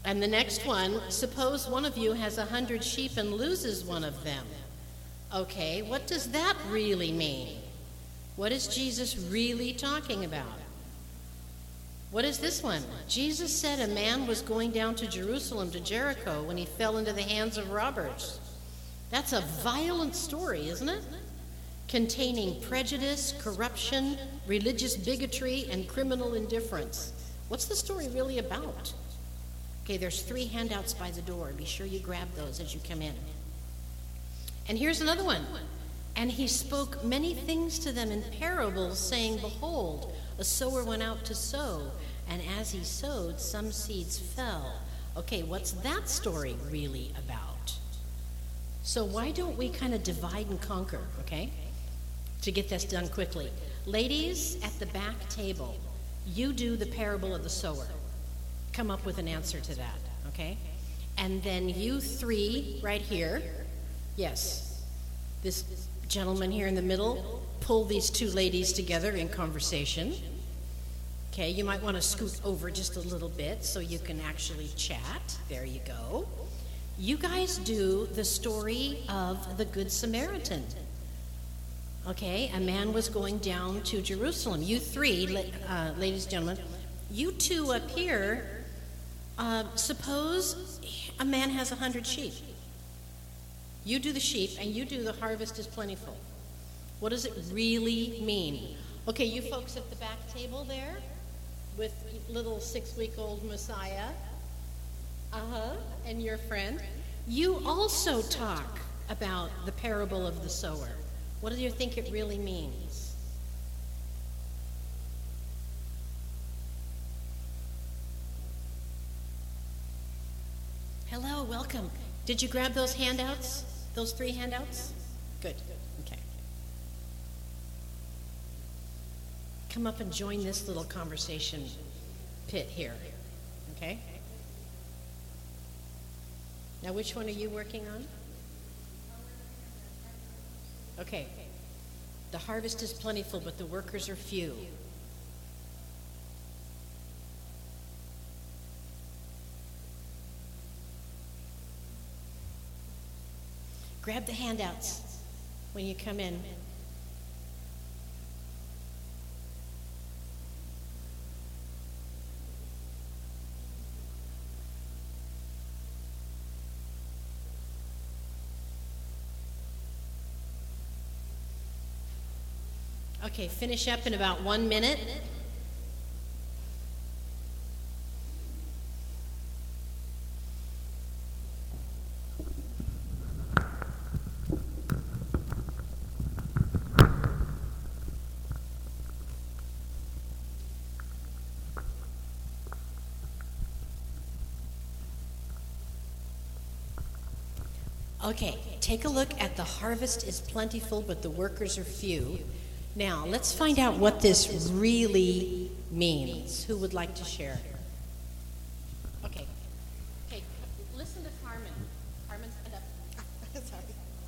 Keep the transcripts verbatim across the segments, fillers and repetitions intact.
And the next one, suppose one of you has a hundred sheep and loses one of them. Okay, what does that really mean? What is Jesus really talking about? What is this one? Jesus said a man was going down to Jerusalem, to Jericho, when he fell into the hands of robbers. That's a violent story, isn't it? Containing prejudice, corruption, religious bigotry, and criminal indifference. What's the story really about? Okay, there's three handouts by the door. Be sure you grab those as you come in. And here's another one. And he spoke many things to them in parables, saying, Behold, a sower went out to sow, and as he sowed, some seeds fell. Okay, what's that story really about? So why don't we kind of divide and conquer, okay, to get this done quickly? Ladies at the back table, you do the parable of the sower. Come up with an answer to that, okay? And then you three right here, yes, this gentleman here in the middle, pull these two ladies together in conversation. Okay, you might want to scoot over just a little bit so you can actually chat. There you go. You guys do the story of the Good Samaritan. Okay, a man was going down to Jerusalem. You three, uh, ladies and gentlemen, you two up here, uh, suppose a man has a hundred sheep. You do the sheep, and you do the harvest is plentiful. What does it really mean? Okay, you folks at the back table there with little six-week-old Messiah, uh-huh, and your friend, you also talk about the parable of the sower. What do you think it really means? Hello, welcome. Did you grab those handouts? Those three handouts? Good. Okay. Come up and join this little conversation pit here. Okay? Now, which one are you working on? Okay. The harvest is plentiful, but the workers are few. Grab the handouts when you come in. Okay, finish up in about one minute. Okay, take a look at the harvest is plentiful, but the workers are few. Now, let's find out what this really means. Who would like to share? Okay. Okay, listen to Carmen. Carmen, stand up. Sorry.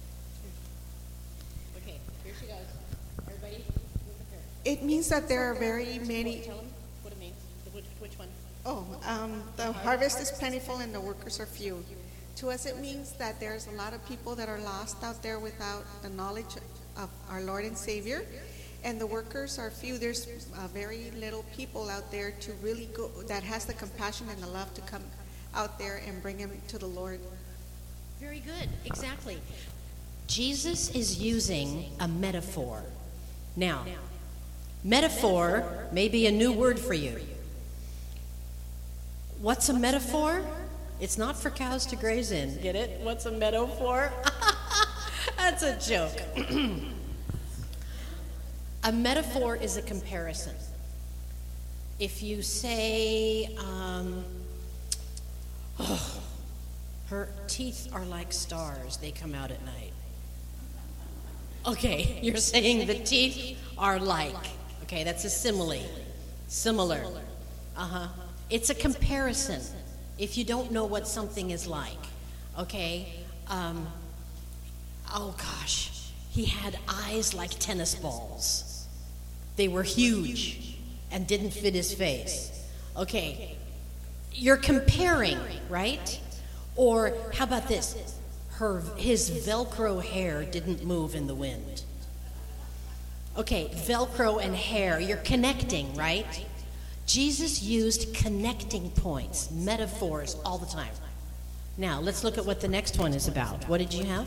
Okay, here she goes. Everybody, look at her. It means that there are very many... Tell them what it means. Which, which one? Oh, um, the harvest is plentiful and the workers are few. To us, it means that there's a lot of people that are lost out there without the knowledge of our Lord and Savior. And the workers are few. There's uh, very little people out there to really go, that has the compassion and the love to come out there and bring him to the Lord. Very good, exactly. Jesus is using a metaphor. Now, metaphor may be a new word for you. What's a metaphor? It's not for cows to graze in. Get it? What's a metaphor? That's a joke. A metaphor is a comparison. If you say, um, oh, her teeth are like stars, they come out at night. Okay, you're saying the teeth are like. Okay, that's a simile. Similar. Uh-huh. It's a comparison if you don't know what something is like. Okay? Um, oh, gosh. He had eyes like tennis balls. They were huge and didn't fit his face. Okay, you're comparing, right? Or how about this? Her, his Velcro hair didn't move in the wind. Okay, Velcro and hair, you're connecting, right? Jesus used connecting points, metaphors all the time. Now, let's look at what the next one is about. What did you have?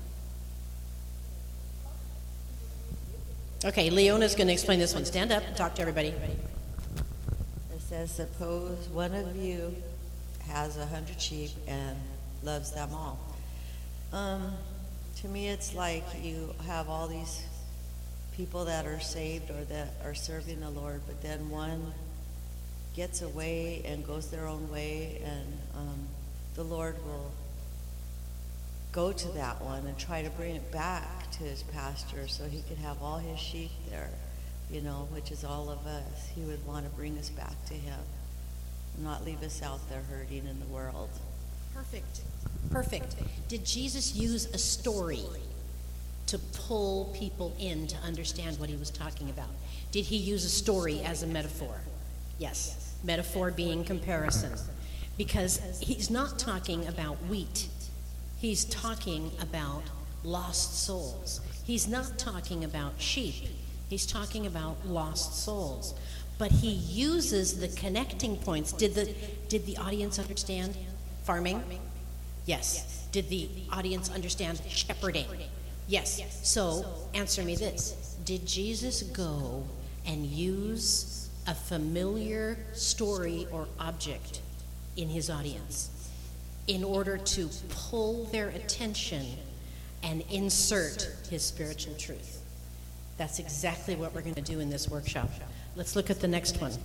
Okay, Leona's going to explain this one. Stand up and talk to everybody. It says, suppose one of you has a hundred sheep and loves them all. Um, to me, it's like you have all these people that are saved or that are serving the Lord, but then one gets away and goes their own way, and um, the Lord will go to that one and try to bring it back to his pasture so he could have all his sheep there, you know, which is all of us. He would want to bring us back to him, not leave us out there hurting in the world. Perfect. Perfect. Did Jesus use a story to pull people in to understand what he was talking about? Did he use a story as a metaphor? Yes. Metaphor being comparison. Because he's not talking about wheat. He's talking about lost souls. He's not talking about sheep. He's talking about lost souls. But he uses the connecting points. Did the did the audience understand farming? Yes. Did the audience understand shepherding? Yes. So, answer me this. Did Jesus go and use a familiar story or object in his audience in order to pull their attention and insert his spiritual truth? That's exactly what we're going to do in this workshop. Let's look at the next one.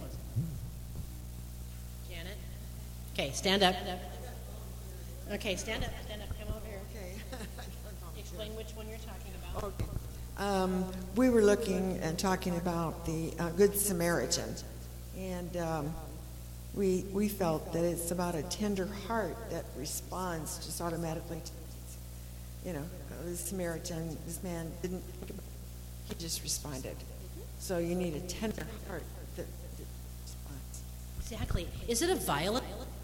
Janet? Okay, stand up. Okay, stand up, stand up, come over here. Okay. Explain which one you're talking about. Okay. Um, we were looking and talking about the uh, Good Samaritan, and um, we we felt that it's about a tender heart that responds just automatically to, you know, the Samaritan, this man didn't think about it, he just responded. So you need a tender heart that, that responds. Exactly. Is it a violent?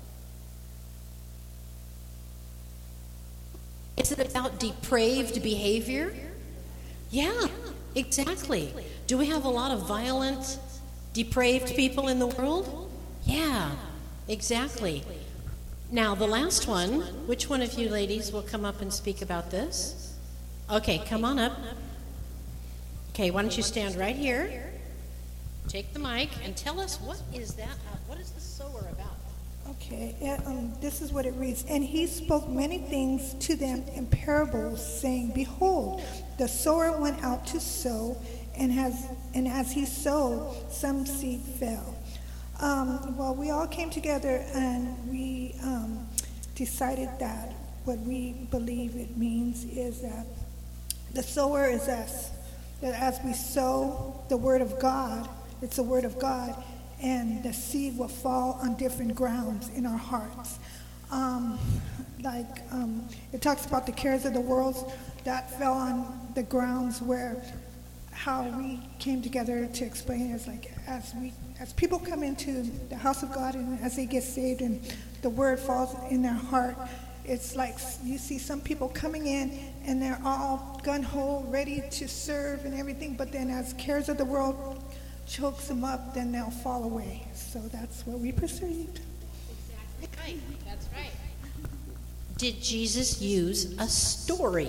Is it about depraved behavior? Yeah, exactly. Do we have a lot of violent, depraved people in the world? Yeah, exactly. Now, the last one, which one of you ladies will come up and speak about this? Okay, come on up. Okay, why don't you stand right here, take the mic, and tell us what is that, uh, what is the sower about? Okay, uh, um, this is what it reads. And he spoke many things to them in parables, saying, Behold, the sower went out to sow, and, has, and as he sowed, some seed fell. Um, well, we all came together and we um, decided that what we believe it means is that the sower is us. That as we sow the word of God, it's the word of God, and the seed will fall on different grounds in our hearts. Um, like um, it talks about the cares of the world that fell on the grounds where how we came together to explain it is like as we as people come into the house of God and as they get saved and the word falls in their heart, it's like you see some people coming in and they're all gun-ho, ready to serve and everything, but then as cares of the world chokes them up, then they'll fall away. So that's what we perceived. Exactly right. That's right. Did Jesus use a story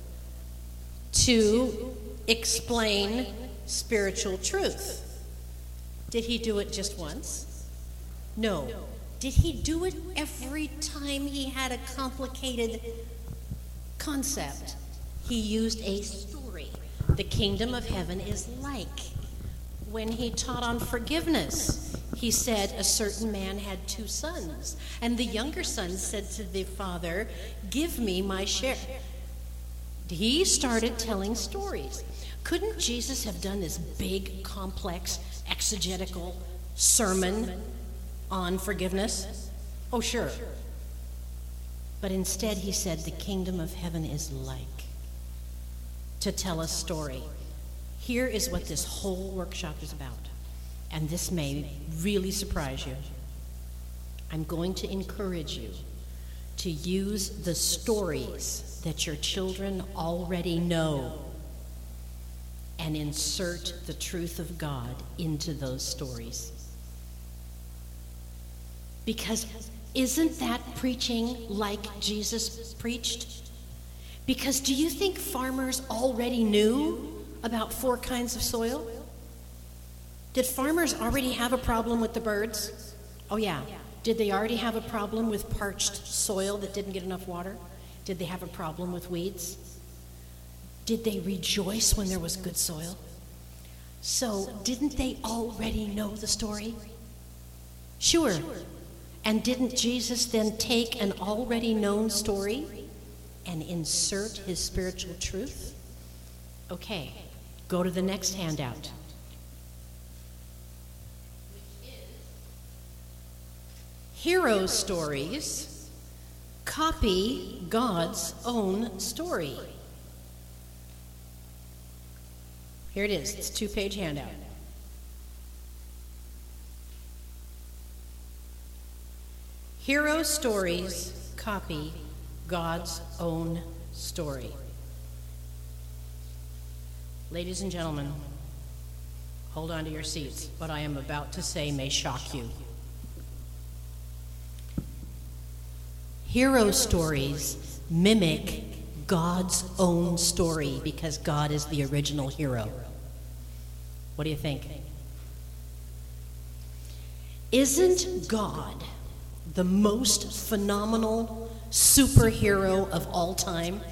to explain spiritual truth? Did he do it just once? No. Did he do it every time he had a complicated concept? He used a story. The kingdom of heaven is like. When he taught on forgiveness, he said a certain man had two sons, and the younger son said to the father, "Give me my share." He started telling stories. Couldn't Jesus have done this big, complex, exegetical sermon on forgiveness? Oh, sure. But instead he said the kingdom of heaven is like, to tell a story. Here is what this whole workshop is about, and this may really surprise you. I'm going to encourage you to use the stories that your children already know and insert the truth of God into those stories. Because isn't that preaching like Jesus preached? Because do you think farmers already knew about four kinds of soil? Did farmers already have a problem with the birds? Oh yeah. Did they already have a problem with parched soil that didn't get enough water? Did they have a problem with weeds? Did they rejoice when there was good soil? So didn't they already know the story? Sure. And didn't Jesus then take an already known story and insert his spiritual truth? Okay, go to the next handout. Hero stories copy God's own story. Here it is. It's a two-page handout. Hero stories copy God's own story. Ladies and gentlemen, hold on to your seats. What I am about to say may shock you. Hero stories mimic God's own story because God is the original hero. What do you think? Isn't God the most phenomenal superhero of all time?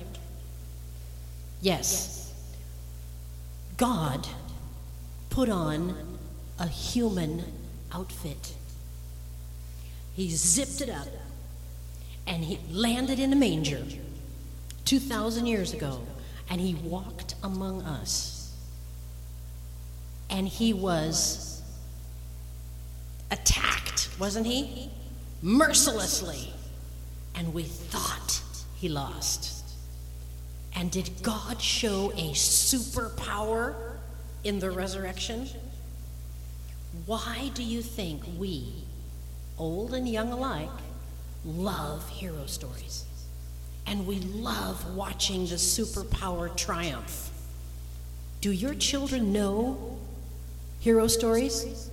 Yes. God put on a human outfit. He zipped it up and he landed in a manger two thousand years ago, and he walked among us. And he was attacked, wasn't he? Mercilessly. And we thought he lost. And did God show a superpower in the resurrection? Why do you think we, old and young alike, love hero stories? And we love watching the superpower triumph. Do your children know hero stories?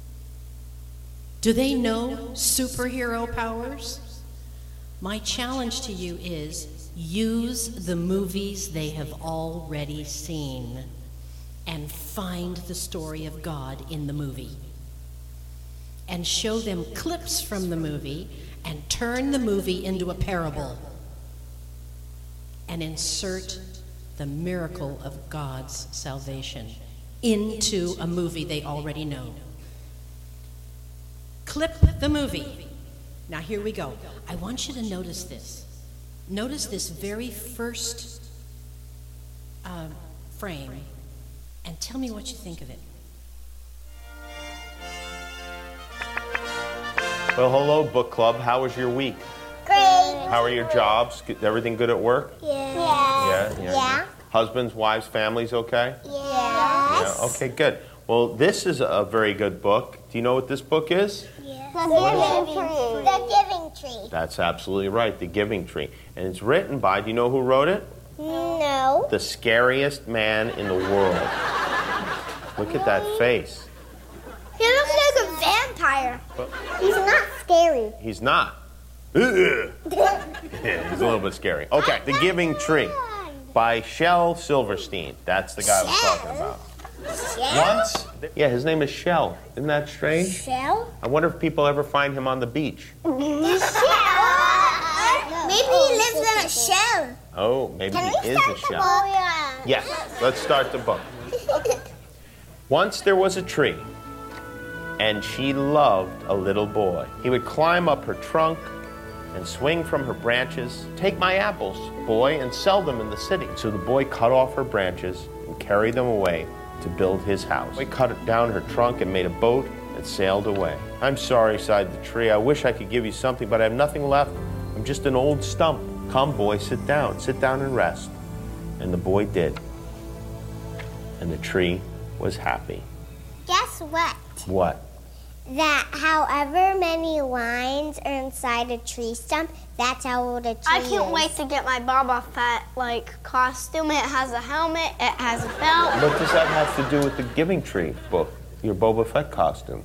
Do they know superhero powers? My challenge to you is use the movies they have already seen and find the story of God in the movie. And show them clips from the movie and turn the movie into a parable. And insert the miracle of God's salvation into a movie they already know. Clip the movie. Now here we go. I want you to notice this. Notice this very first uh, frame and tell me what you think of it. Well, hello, book club. How was your week? Great. How are your jobs? Everything good at work? Yeah. Yeah. Yeah. Yeah. Husbands, wives, families, okay? Yes. Yeah. Okay, good. Well, this is a very good book. Do you know what this book is? Yes. The Giving Tree. The Giving Tree. That's absolutely right, The Giving Tree. And it's written by, do you know who wrote it? No. The scariest man in the world. Look at that face. He looks like a vampire. He's not scary. He's not. Yeah, he's a little bit scary. Okay, The Giving Tree by Shel Silverstein. That's the guy I was talking about. Shell? Once, yeah, his name is Shel. Isn't that strange? Shell? I wonder if people ever find him on the beach. Shell? Maybe he lives in a shell. Oh, maybe Can he we is start a the shell. book? Yeah. Yes, let's start the book. Once there was a tree, and she loved a little boy. He would climb up her trunk and swing from her branches. Take my apples, boy, and sell them in the city. So the boy cut off her branches and carried them away to build his house. He cut down her trunk and made a boat and sailed away. I'm sorry, sighed the tree. I wish I could give you something, but I have nothing left. I'm just an old stump. Come, boy, sit down. Sit down and rest. And the boy did. And the tree was happy. Guess what? What? that however many lines are inside a tree stump, that's how old a tree I can't is. wait to get my Boba Fett like costume. It has a helmet, it has a belt. What does that have to do with the Giving Tree book, your Boba Fett costume?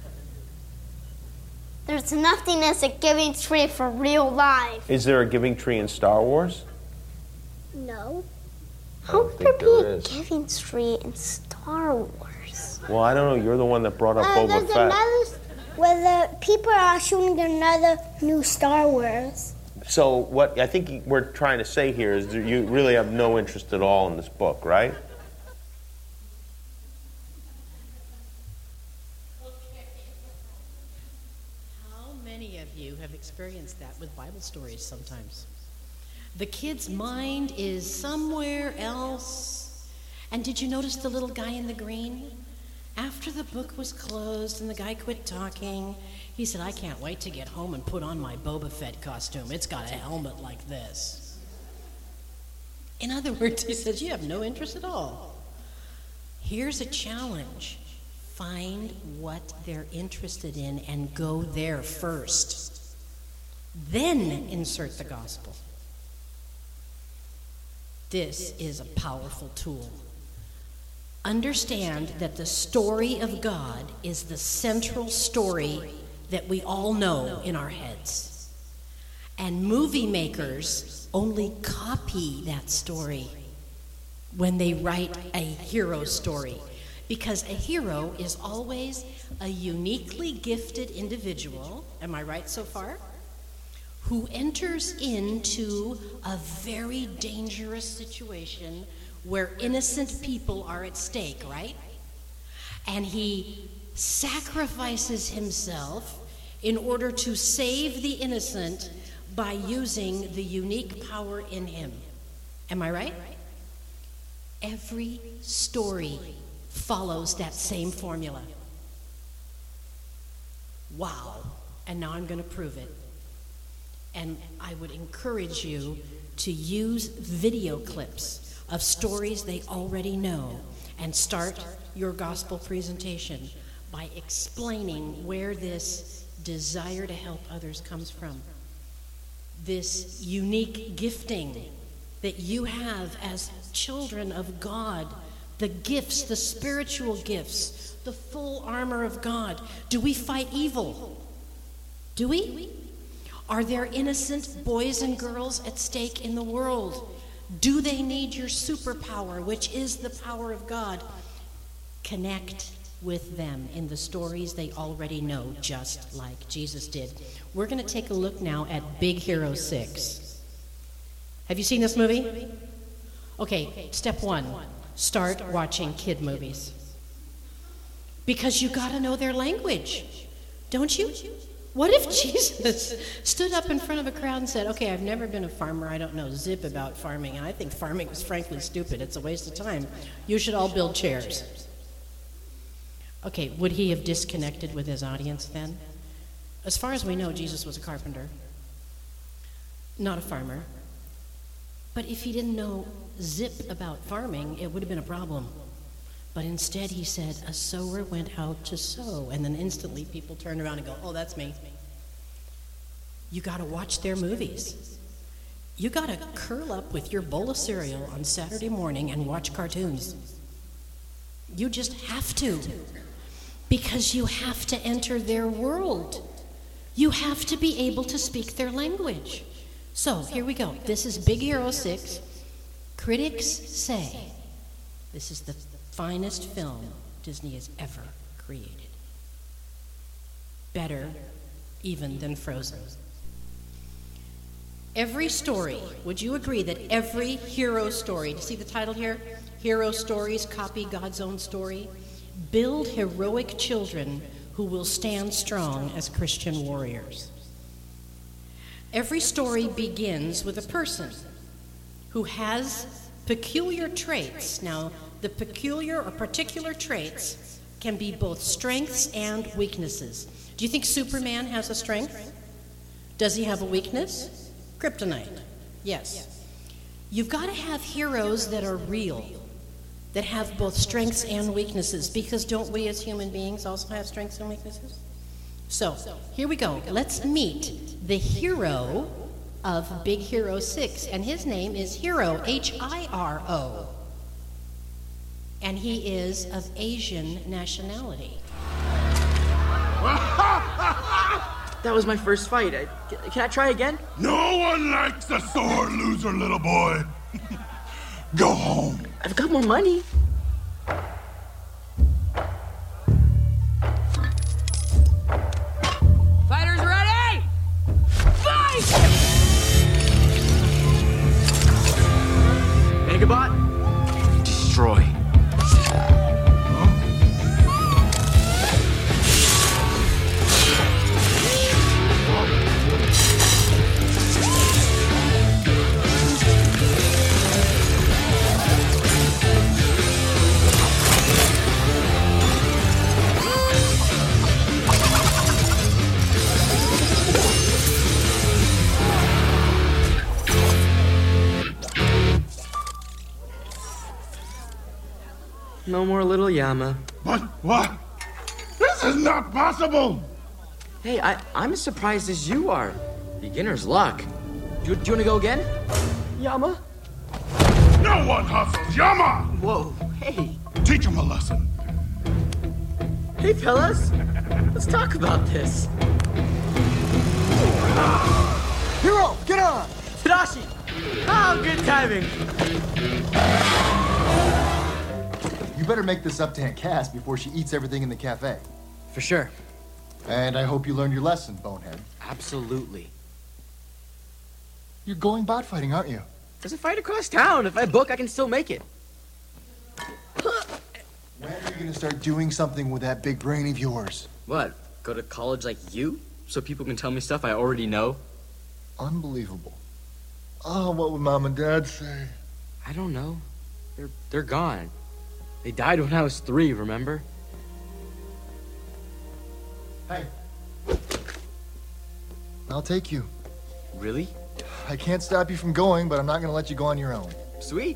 There's nothing as a Giving Tree for real life. Is there a Giving Tree in Star Wars? No. I How don't could there think be there a is. Giving Tree in Star Wars? Well, I don't know. You're the one that brought up Uh, Boba there's Fett. another where the people are shooting another new Star Wars. So what I think we're trying to say here is that you really have no interest at all in this book, right? How many of you have experienced that with Bible stories sometimes? The kid's mind is somewhere else. And did you notice the little guy in the green? After the book was closed and the guy quit talking, he said, I can't wait to get home and put on my Boba Fett costume. It's got a helmet like this. In other words, he says, you have no interest at all. Here's a challenge. Find what they're interested in and go there first. Then insert the gospel. This is a powerful tool. Understand that the story of God is the central story that we all know in our heads. And movie makers only copy that story when they write a hero story. Because a hero is always a uniquely gifted individual, am I right so far? Who enters into a very dangerous situation where innocent people are at stake, right? And he sacrifices himself in order to save the innocent by using the unique power in him. Am I right? Every story follows that same formula. Wow. And now I'm going to prove it. And I would encourage you to use video clips of stories they already know and start your gospel presentation by explaining where this desire to help others comes from. This unique gifting that you have as children of God, the gifts, the spiritual gifts, the full armor of God. Do we fight evil? Do we? Are there innocent boys and girls at stake in the world? Do they need your superpower, which is the power of God? Connect with them in the stories they already know, just like Jesus did. We're going to take a look now at Big Hero six. Have you seen this movie? Okay, step one, start watching kid movies. Because you got to know their language, don't you? What if Jesus stood up in front of a crowd and said, okay, I've never been a farmer, I don't know zip about farming, and I think farming is frankly stupid, it's a waste of time. You should all build chairs. Okay, would he have disconnected with his audience then? As far as we know, Jesus was a carpenter, not a farmer. But if he didn't know zip about farming, it would have been a problem. But instead he said, a sower went out to sow. And then instantly people turn around and go, oh, that's me. You got to watch their movies. You got to curl up with your bowl of cereal on Saturday morning and watch cartoons. You just have to. Because you have to enter their world. You have to be able to speak their language. So here we go. This is Big Hero six. Critics say this is the finest film Disney has ever created. Better even than Frozen. Every story, would you agree that every hero story, do you see the title here? Hero stories copy God's own story. Build heroic children who will stand strong as Christian warriors. Every story begins with a person who has peculiar traits. Now, the peculiar or particular traits can be both strengths and weaknesses. Do you think Superman has a strength? Does he have a weakness? Kryptonite. Yes. You've got to have heroes that are real, that have both strengths and weaknesses, because don't we as human beings also have strengths and weaknesses? So, here we go. Let's meet the hero of Big Hero six, and his name is Hiro, H I R O. And he is of Asian nationality. That was my first fight. I, can I try again? No one likes a sore loser, little boy. Go home. I've got more money. Fighters ready? Fight! Megabot, destroy. No more little Yama. What? What? This is not possible! Hey, I, I'm as surprised as you are. Beginner's luck. Do, do you want to go again? Yama? No one hustles Yama! Whoa, hey. Teach him a lesson. Hey, fellas. Let's talk about this. Hiro, get on! Tadashi! Oh, good timing. You better make this up to Aunt Cass before she eats everything in the cafe. For sure. And I hope you learned your lesson, bonehead. Absolutely. You're going bot fighting, aren't you? There's a fight across town. If I book, I can still make it. When are you gonna start doing something with that big brain of yours? What? Go to college like you? So people can tell me stuff I already know? Unbelievable. Oh, what would Mom and Dad say? I don't know. They're they're gone. They died when I was three, remember? Hey. I'll take you. Really? I can't stop you from going, but I'm not gonna let you go on your own. Sweet.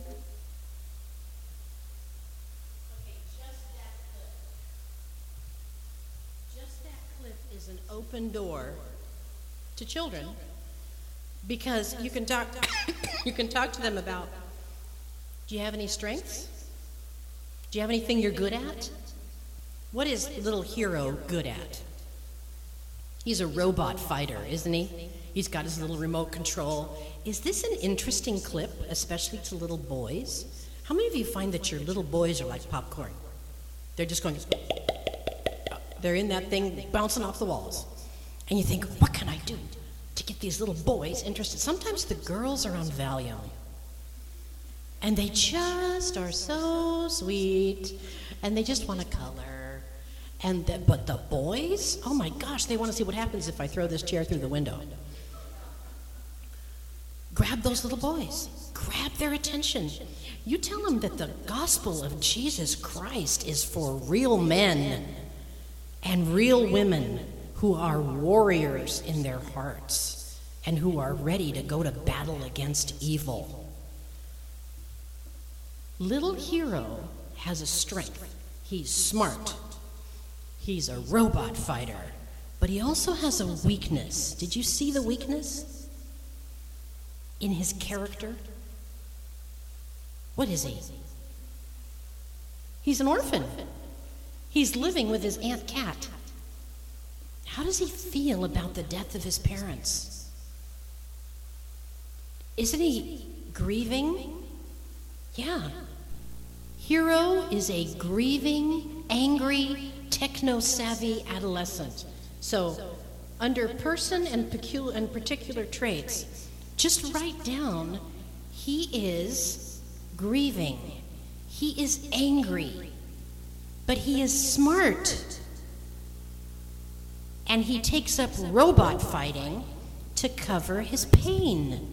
Just that clip is an open door to children, because you can talk you can talk to them about, do you have any strengths? Do you have anything you're good at? What is little Hiro good at? He's a robot fighter, isn't he? He's got his little remote control. Is this an interesting clip, especially to little boys? How many of you find that your little boys are like popcorn? They're just going, they're in that thing bouncing off the walls. And you think, what can I do to get these little boys interested? Sometimes the girls are on Valium. And they just are so sweet, and they just want to color. And the, but the boys, oh my gosh, they want to see what happens if I throw this chair through the window. Grab those little boys. Grab their attention. You tell them that the gospel of Jesus Christ is for real men and real women who are warriors in their hearts and who are ready to go to battle against evil. Little Hiro has a strength. He's smart. He's a robot fighter. But he also has a weakness. Did you see the weakness in his character? What is he? He's an orphan. He's living with his Aunt Cat. How does he feel about the death of his parents? Isn't he grieving? Yeah. Hiro is a grieving, angry, techno-savvy adolescent. So, under person and, pecu- and particular traits, just write down, he is grieving. He is angry. But he is smart. And he takes up robot fighting to cover his pain.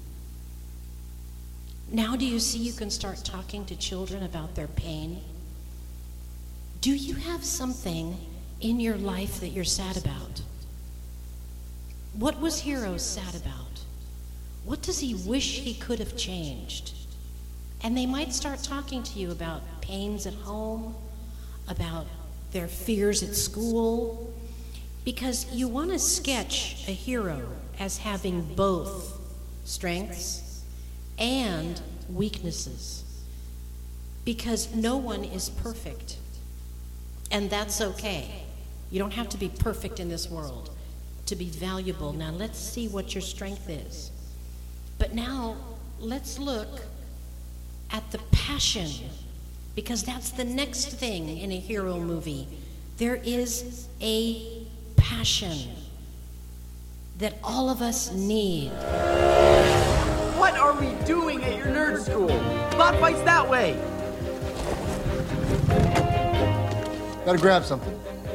Now do you see you can start talking to children about their pain? Do you have something in your life that you're sad about? What was Hiro sad about? What does he wish he could have changed? And they might start talking to you about pains at home, about their fears at school. Because you want to sketch a hero as having both strengths and weaknesses. Because no one is perfect. And that's okay. You don't have to be perfect in this world to be valuable. Now let's see what your strength is. But now let's look at the passion, because that's the next thing in a hero movie. There is a passion that all of us need. What are we doing at your nerd school? Bot fights that way. Gotta grab something.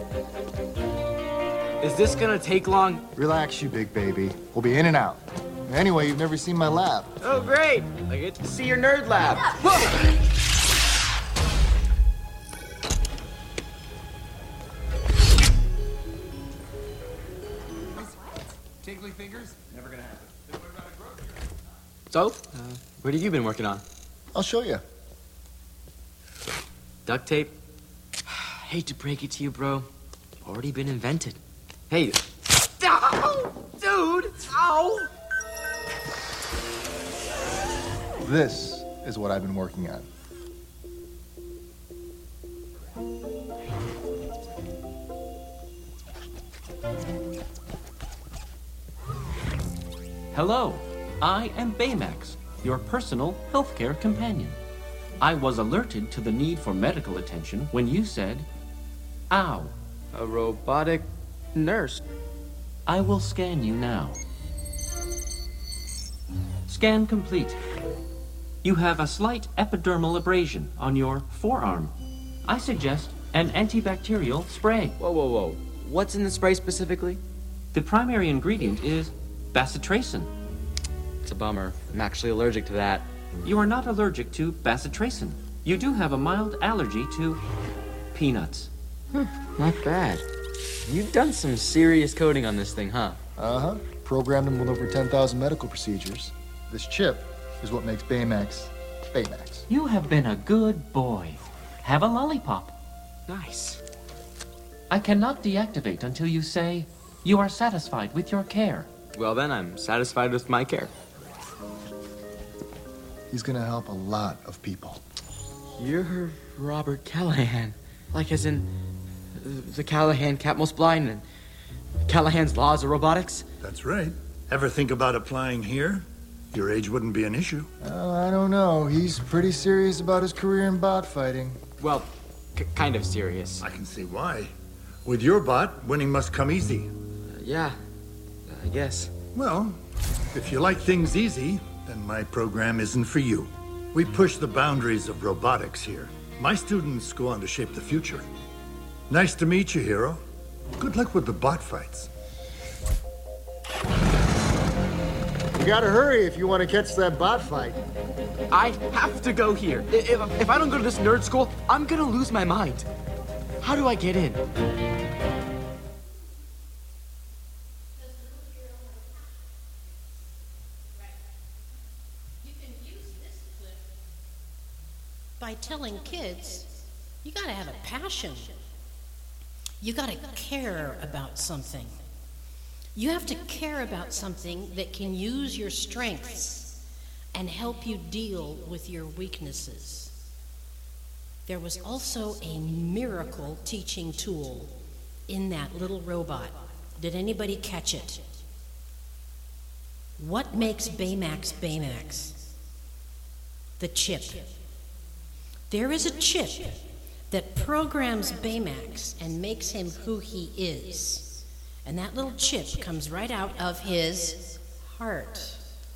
Is this gonna take long? Relax, you big baby. We'll be in and out. Anyway, you've never seen my lab. Oh, great. I get to see your nerd lab. Tingly fingers? Never gonna happen. Then what about a growth curve? So, uh, what have you been working on? I'll show you. Duct tape? Hate to break it to you, bro. Already been invented. Hey. Ow! Dude! Ow! This is what I've been working on. Hello, I am Baymax, your personal healthcare companion. I was alerted to the need for medical attention when you said, ow. A robotic nurse. I will scan you now. Scan complete. You have a slight epidermal abrasion on your forearm. I suggest an antibacterial spray. Whoa, whoa, whoa. What's in the spray specifically? The primary ingredient is bacitracin. It's a bummer. I'm actually allergic to that. You are not allergic to bacitracin. You do have a mild allergy to peanuts. Huh, not bad. You've done some serious coding on this thing, huh? Uh-huh. Programmed him with over ten thousand medical procedures. This chip is what makes Baymax, Baymax. You have been a good boy. Have a lollipop. Nice. I cannot deactivate until you say you are satisfied with your care. Well, then I'm satisfied with my care. He's gonna help a lot of people. You're Robert Callahan. Like as in the Callahan Cat Most Blind and Callahan's Laws of Robotics? That's right. Ever think about applying here? Your age wouldn't be an issue. Uh, I don't know. He's pretty serious about his career in bot fighting. Well, c- kind of serious. I can see why. With your bot, winning must come easy. Uh, yeah, I guess. Well, if you like things easy, then my program isn't for you. We push the boundaries of robotics here. My students go on to shape the future. Nice to meet you, hero. Good luck with the bot fights. You gotta hurry if you want to catch that bot fight. I have to go here. If, if I don't go to this nerd school, I'm gonna lose my mind. How do I get in? By telling kids, you gotta have a passion. You gotta care about something. You have to care about something that can use your strengths and help you deal with your weaknesses. There was also a miracle teaching tool in that little robot. Did anybody catch it? What makes Baymax Baymax? The chip. There is a chip that programs Baymax and makes him who he is. And that little chip comes right out of his heart.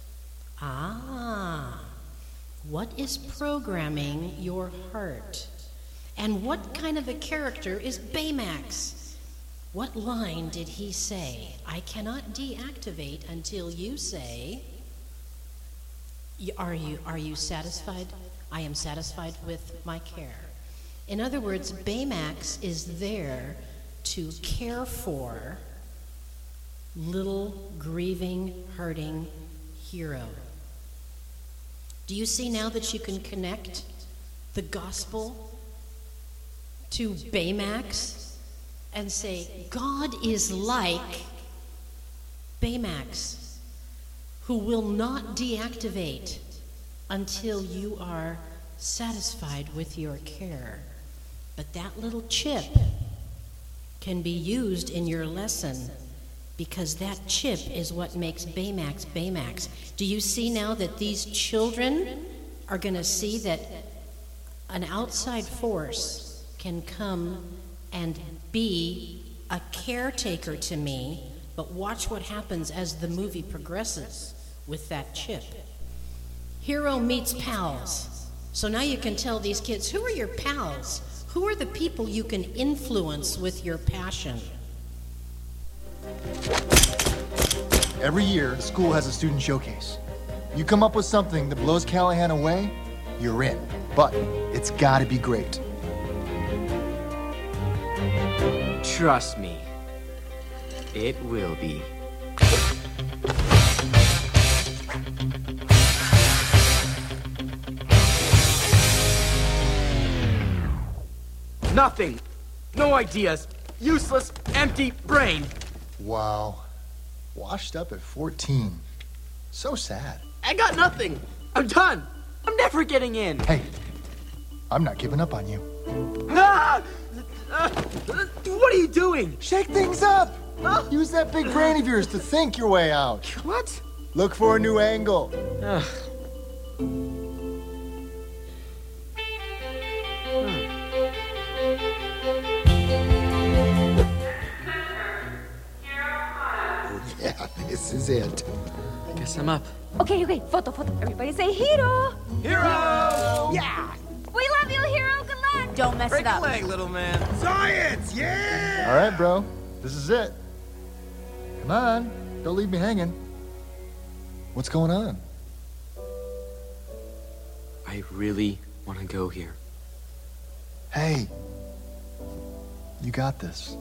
Ah, what is programming your heart? And what kind of a character is Baymax? What line did he say? I cannot deactivate until you say, are you, are you satisfied? I am satisfied with my care. In other words, Baymax is there to care for little grieving, hurting hero. Do you see now that you can connect the gospel to Baymax and say, God is like Baymax, who will not deactivate until you are satisfied with your care. But that little chip can be used in your lesson because that chip is what makes Baymax Baymax. Do you see now that these children are going to see that an outside force can come and be a caretaker to me, but watch what happens as the movie progresses with that chip. Hero meets pals. So now you can tell these kids, who are your pals? Who are the people you can influence with your passion? Every year, the school has a student showcase. You come up with something that blows Callahan away, you're in. But it's gotta be great. Trust me, it will be. Nothing. No ideas. Useless, empty brain. Wow. Washed up at fourteen. So sad. I got nothing. I'm done. I'm never getting in. Hey, I'm not giving up on you. Ah! Uh, what are you doing? Shake things up. Huh? Use that big brain of yours to think your way out. What? Look for a new angle. Ugh. Yeah, this is it. Guess I'm up. Okay, okay, photo, photo. Everybody say hero. Hero! Yeah! We love you, hero. Good luck. Don't mess Break it up. a leg, little man. Science, yeah! All right, bro. This is it. Come on. Don't leave me hanging. What's going on? I really want to go here. Hey. You got this.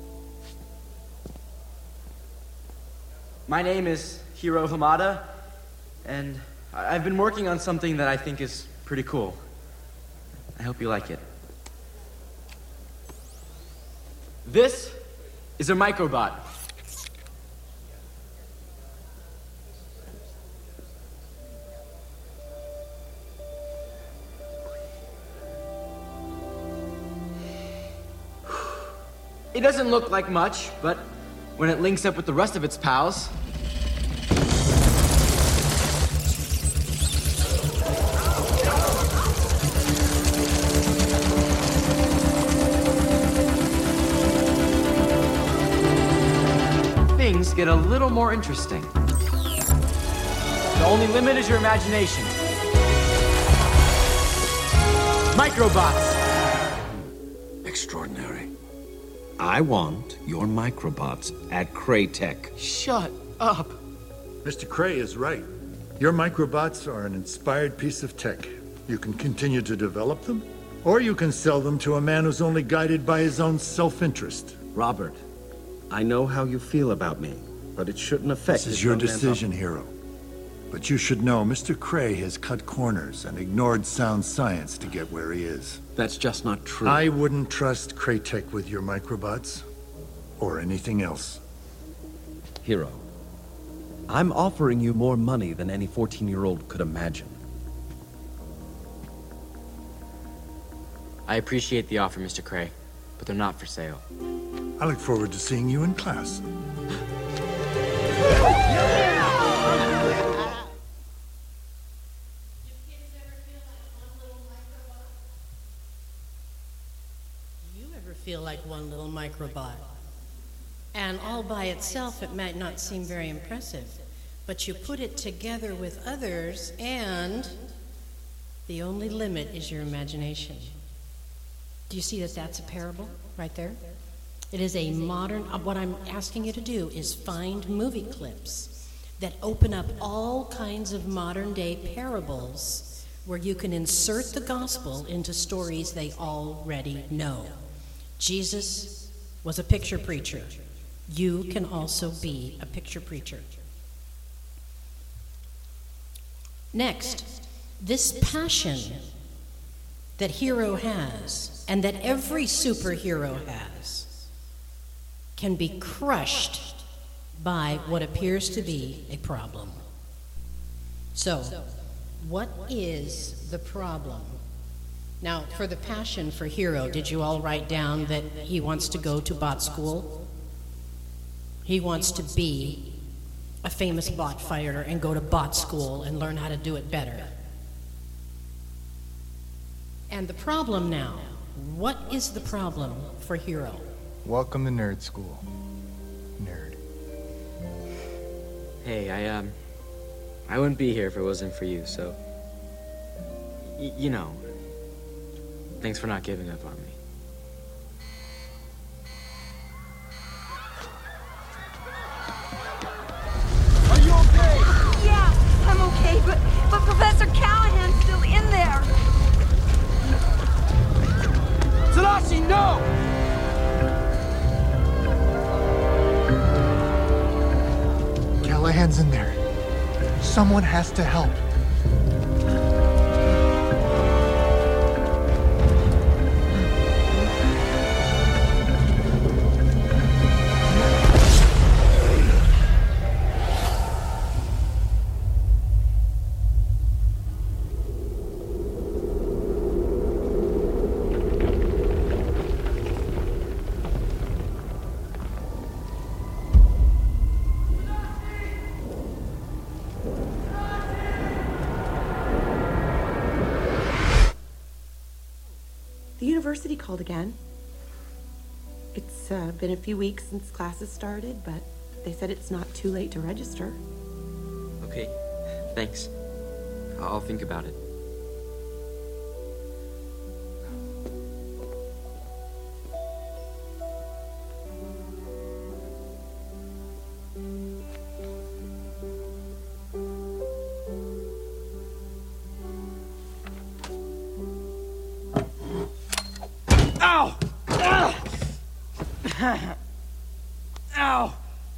My name is Hiro Hamada, and I- I've been working on something that I think is pretty cool. I hope you like it. This is a microbot. It doesn't look like much, but when it links up with the rest of its pals, things get a little more interesting. The only limit is your imagination. Microbots. Extraordinary. I want your microbots at Kraytech. Shut up. Mister Cray is right. Your microbots are an inspired piece of tech. You can continue to develop them, or you can sell them to a man who's only guided by his own self-interest. Robert, I know how you feel about me, but it shouldn't affect This is this your young man's decision, Hero. But you should know Mister Cray has cut corners and ignored sound science to get where he is. That's just not true. I wouldn't trust Kraytech with your microbots, or anything else. Hero, I'm offering you more money than any fourteen-year-old could imagine. I appreciate the offer, Mister Cray, but they're not for sale. I look forward to seeing you in class. Feel like one little microbot. And all by itself, it might not seem very impressive, but you put it together with others, and the only limit is your imagination. Do you see that that's a parable right there? It is a modern, uh, what I'm asking you to do is find movie clips that open up all kinds of modern day parables where you can insert the gospel into stories they already know. Jesus was a picture preacher. You can also be a picture preacher. Next, this passion that Hero has, and that every superhero has, can be crushed by what appears to be a problem. So, what is the problem? Now, for the passion for Hero, did you all write down that he wants to go to bot school? He wants to be a famous bot fighter and go to bot school and learn how to do it better. And the problem now, what is the problem for Hero? Welcome to nerd school. Nerd. Hey, I, um... I wouldn't be here if it wasn't for you, so... Y- you know... Thanks for not giving up on me. Are you okay? Yeah, I'm okay, but, but Professor Callahan's still in there. Tadashi, no! Callahan's in there. Someone has to help. The university called again. It's uh, been a few weeks since classes started, but they said it's not too late to register. Okay, thanks. I'll think about it. Ow! Ah! Ow!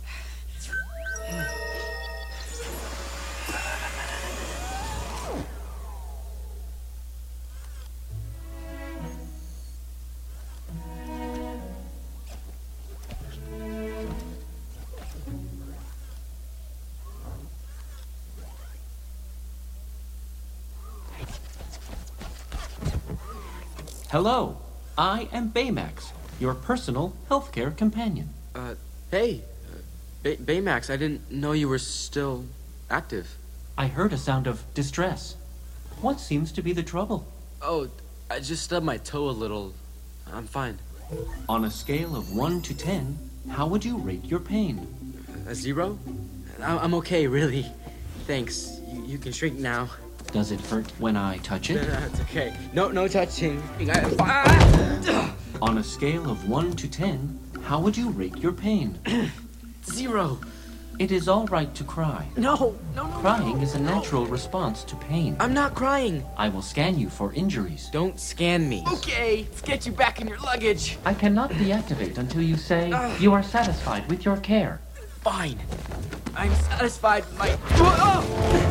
Hello, I am Baymax, your personal healthcare companion. Uh, hey, uh, Bay- Baymax, I didn't know you were still active. I heard a sound of distress. What seems to be the trouble? Oh, I just stubbed my toe a little. I'm fine. On a scale of one to ten, how would you rate your pain? A zero? I- I'm okay, really. Thanks. You, you can shrink now. Does it hurt when I touch it? It's okay. No, no touching. On a scale of one to ten, how would you rate your pain? Zero. It is all right to cry. No, no, no. Crying no, is a no. natural response to pain. I'm not crying. I will scan you for injuries. Don't scan me. Okay, let's get you back in your luggage. I cannot deactivate until you say you are satisfied with your care. Fine. I'm satisfied with my... Oh!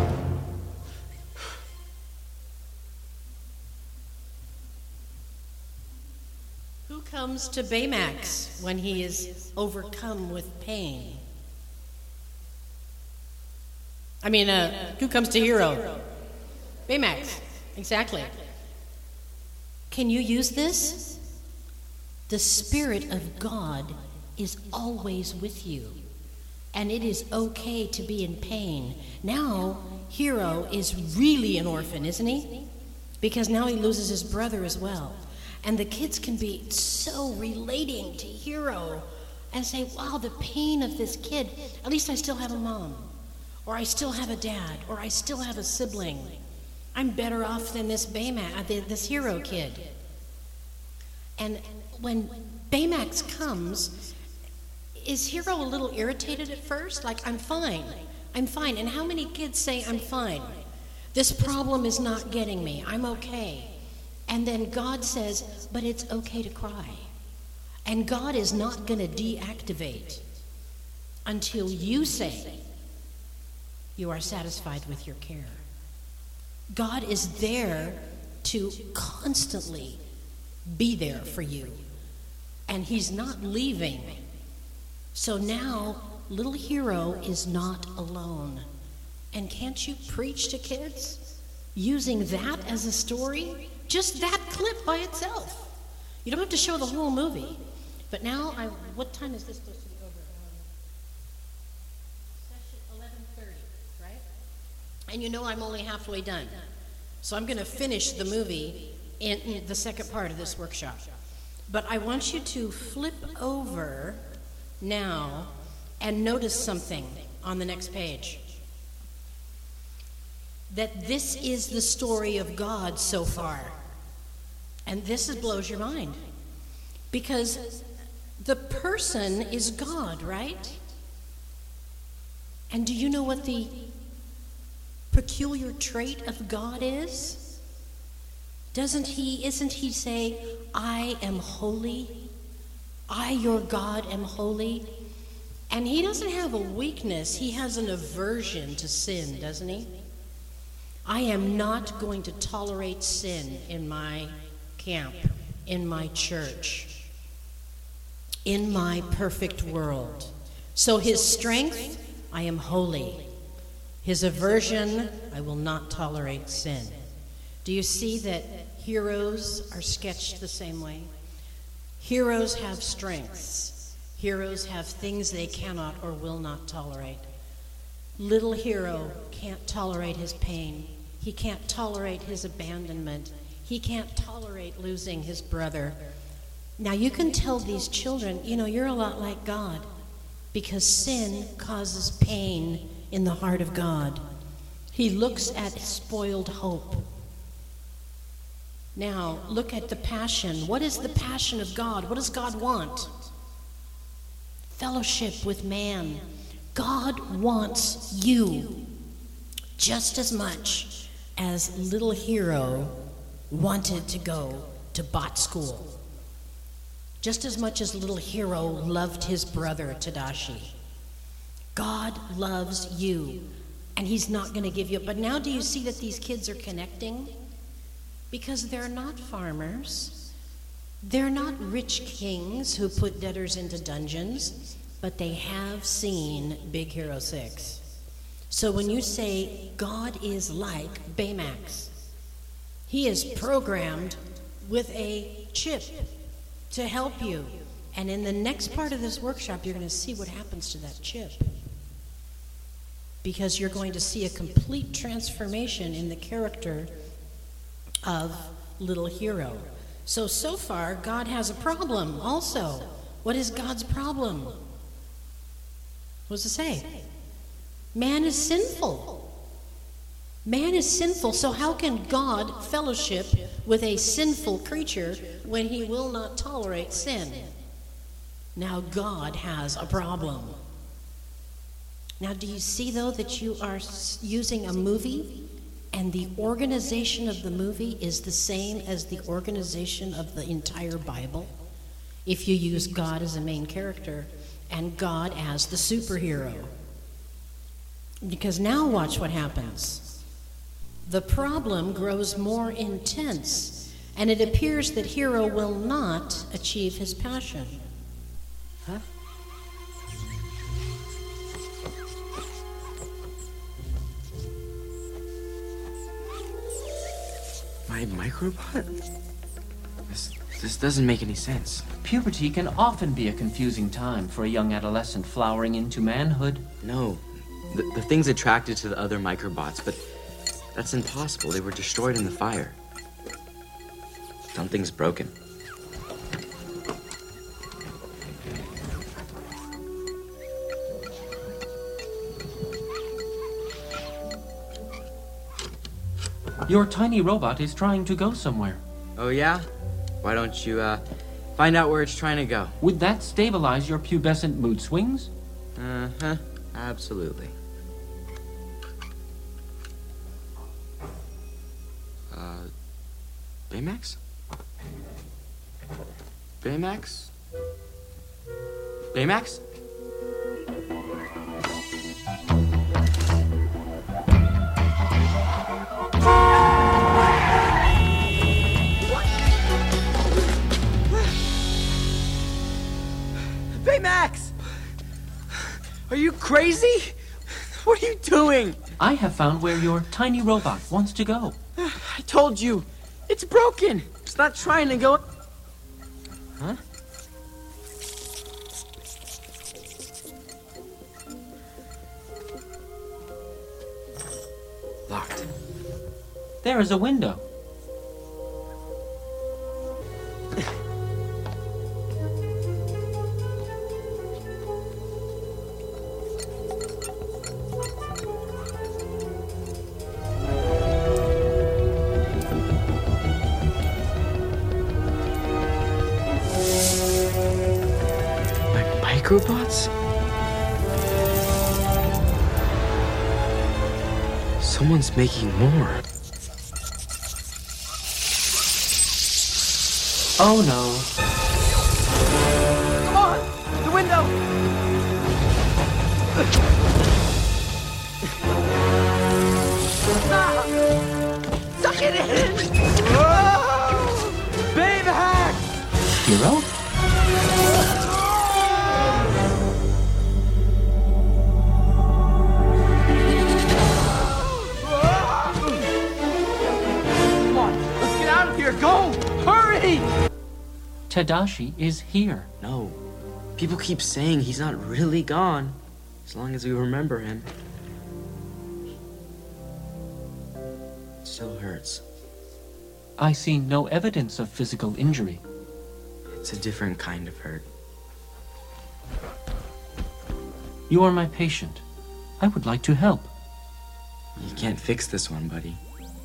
Who comes to Baymax when he is overcome with pain? I mean, uh, who comes to Hero? Baymax, exactly. Can you use this? The Spirit of God is always with you, and it is okay to be in pain. Now, Hero is really an orphan, isn't he? Because now he loses his brother as well. And the kids can be so relating to Hero and say, wow, the pain of this kid. At least I still have a mom, or I still have a dad, or I still have a sibling. I'm better off than this Baymax, this Hero kid. And when Baymax comes, is Hero a little irritated at first? Like, I'm fine, I'm fine. And how many kids say, I'm fine? This problem is not getting me, I'm okay. And then God says, but it's okay to cry. And God is not going to deactivate until you say you are satisfied with your care. God is there to constantly be there for you. And he's not leaving So now, little hero is not alone. And can't you preach to kids using that as a story? Just that clip by itself. You don't have to show the whole movie. But now, I, what time is this supposed to be over? Um, session eleven thirty, right? And you know I'm only halfway done. So I'm going to finish the movie in, in the second part of this workshop. But I want you to flip over now and notice something on the next page. That this is the story of God so far. And this is, blows your mind. Because the person is God, right? And do you know what the peculiar trait of God is? Doesn't he, isn't he say, I am holy? I, your God, am holy? And he doesn't have a weakness, he has an aversion to sin, doesn't he? I am not going to tolerate sin in my camp, in my church, in my perfect world. So his strength, I am holy. His aversion, I will not tolerate sin. Do you see that heroes are sketched the same way? Heroes have strengths. Heroes have things they cannot or will not tolerate. Little hero can't tolerate his pain. He can't tolerate his abandonment. He can't tolerate losing his brother. Now you can tell these children, you know, you're a lot like God, because sin causes pain in the heart of God. He looks at spoiled hope. Now, look at the passion. What is the passion of God? What does God want? Fellowship with man. God wants you just as much as little hero wanted to go to bot school. Just as much as little hero loved his brother Tadashi. God loves you, and he's not going to give you up. But now do you see that these kids are connecting? Because they're not farmers. They're not rich kings who put debtors into dungeons, but they have seen Big Hero six. So when you say God is like Baymax, he is programmed with a chip to help you. And in the next part of this workshop, you're going to see what happens to that chip. Because you're going to see a complete transformation in the character of little hero. So, so far, God has a problem also. What is God's problem? What does it say? Man is sinful. Man is sinful, so how can God fellowship with a sinful creature when he will not tolerate sin? Now God has a problem. Now do you see, though, that you are using a movie and the organization of the movie is the same as the organization of the entire Bible? If you use God as a main character and God as the superhero. Because now watch what happens. The problem grows more intense, and it appears that hero will not achieve his passion. Huh? My microbot? This, this doesn't make any sense. Puberty can often be a confusing time for a young adolescent flowering into manhood. No, the, the thing's attracted to the other microbots, but that's impossible. They were destroyed in the fire. Something's broken. Your tiny robot is trying to go somewhere. Oh, yeah? Why don't you, uh, find out where it's trying to go? Would that stabilize your pubescent mood swings? Uh-huh. Absolutely. Uh, Baymax? Baymax? Baymax? Baymax! crazy? What are you doing? I have found where your tiny robot wants to go. I told you, it's broken. It's not trying to go. Huh? Locked. There is a window. Microbots? Someone's making more. Oh no. Come on! The window! Ah! Suck it in! Whoa! Baymax! Hero? Go! Hurry! Tadashi is here. No. People keep saying he's not really gone. As long as we remember him. It still hurts. I see no evidence of physical injury. It's a different kind of hurt. You are my patient. I would like to help. You can't fix this one, buddy.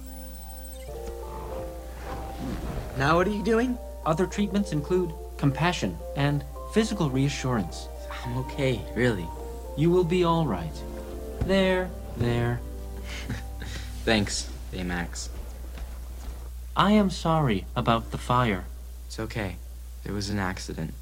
Now what are you doing? Other treatments include compassion and physical reassurance. I'm okay, really. You will be all right. There, there. Thanks, Baymax. I am sorry about the fire. It's okay. It was an accident.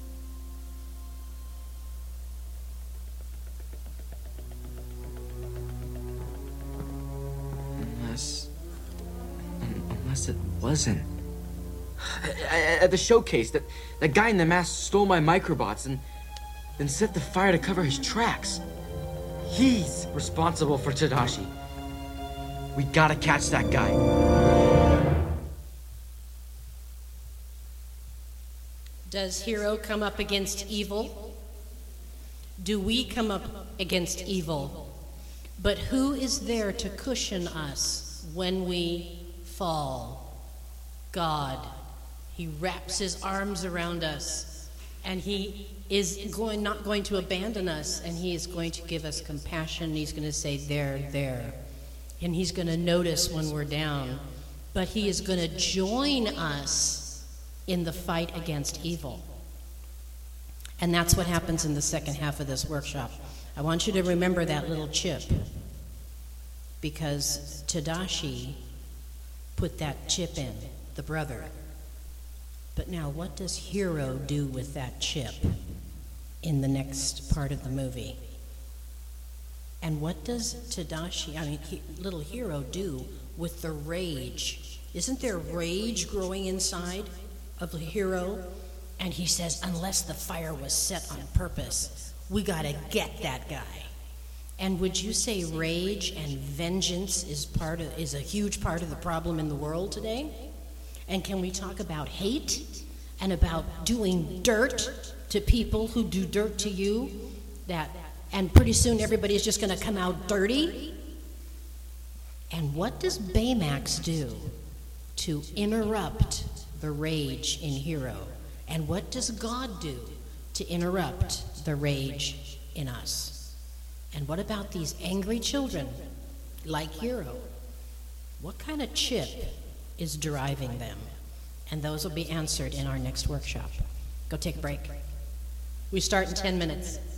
Unless... Unless it wasn't. At the showcase, that, that guy in the mask stole my microbots and then set the fire to cover his tracks. He's responsible for Tadashi. We gotta catch that guy. Does Hero come up against evil? Do we come up against evil? But who is there to cushion us when we fall? God. He wraps his arms around us, and he is going, not going to abandon us, and he is going to give us compassion. He's going to say, there, there. And he's going to notice when we're down. But he is going to join us in the fight against evil. And that's what happens in the second half of this workshop. I want you to remember that little chip, because Tadashi put that chip in, the brother. But now, what does Hero do with that chip in the next part of the movie? And what does Tadashi, I mean, he, little Hero, do with the rage? Isn't there rage growing inside of the Hero? And he says, unless the fire was set on purpose, we gotta get that guy. And would you say rage and vengeance is part of, is a huge part of the problem in the world today? And can we talk about hate and about doing dirt to people who do dirt to you? That, and pretty soon everybody is just going to come out dirty? And what does Baymax do to interrupt the rage in Hero? And what does God do to interrupt the rage in us? And what about these angry children like Hero? What kind of chip is driving them? And those will be answered in our next workshop. Go take a break. We start in ten minutes.